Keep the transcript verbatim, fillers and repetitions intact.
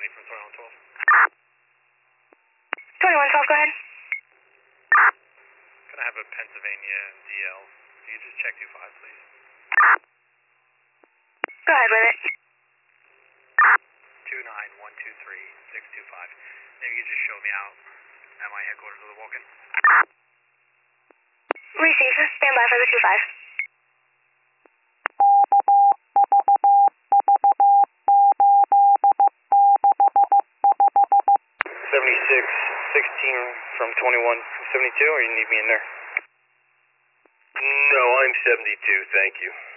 ninety from twenty-one twelve. twenty-one twelve, go ahead. Can I have a Pennsylvania D L? Can you just check two five, please? Go ahead with it. two nine one two three six two five. Maybe you just show me out at my headquarters of the Vulcan. Receive. Stand by for the two five. seventy-six sixteen from twenty-one seventy-two, or you need me in there? No, I'm seventy-two, thank you.